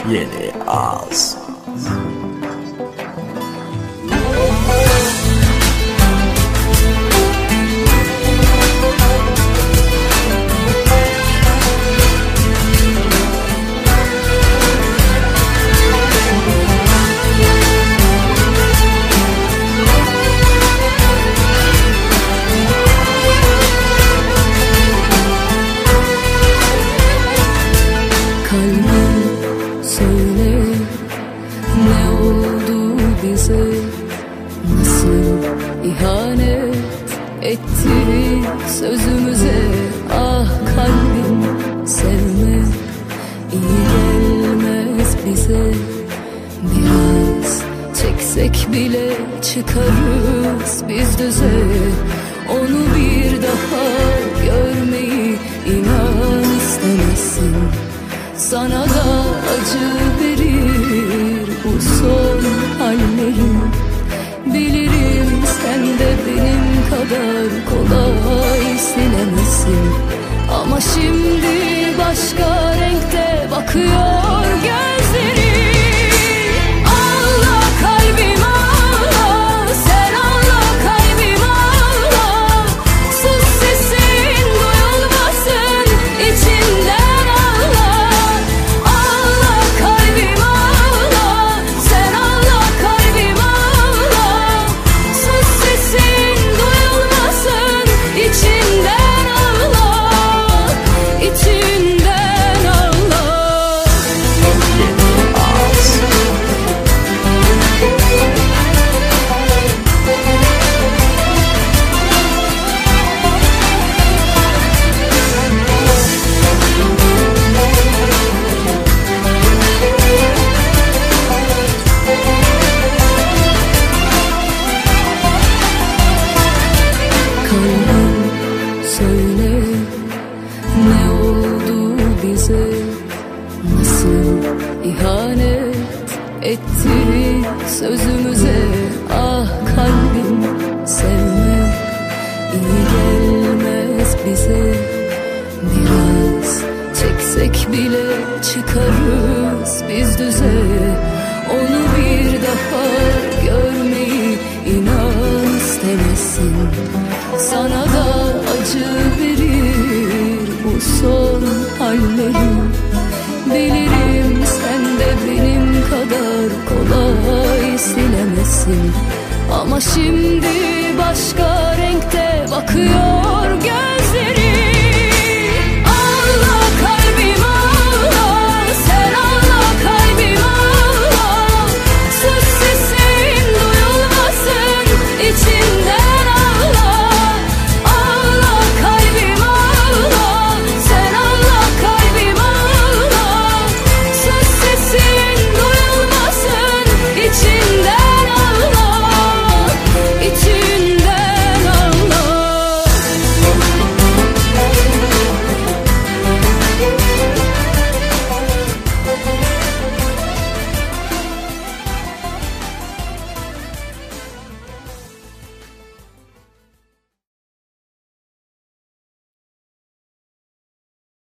Yeni ağız. Nasıl ihanet etti sözümüze? Ah kalbim, sevme iyi gelmez bize. Biraz çeksek bile çıkarız biz düze. Onu bir daha görmeyi inan istemezsin. Sana da acı verir bu son hallerim. Bilirim sen de benim kadar kolay silemezsin. Ama şimdi başka renkte bakıyor gözlerim. Allah kalbim Allah, sen Allah kalbim Allah. Sus sesin duyulmasın içinden Allah. Allah kalbim Allah, sen Allah kalbim Allah. Sus sesin duyulmasın içinden Allah, içinden Allah. Yeni ağız. Kalbim söyle, ne oldu bize? Nasıl ihanet etti sözümüze? Ah kalbim, sevme iyi gelmez bize. Biraz çeksek bile çıkarız biz düze. Onu bir daha görmeyi inan istemezsin. Sana da acı verir bu son hallerim. Bilirim sen de benim kadar kolay silemezsin. Ama şimdi başka renkte bakıyor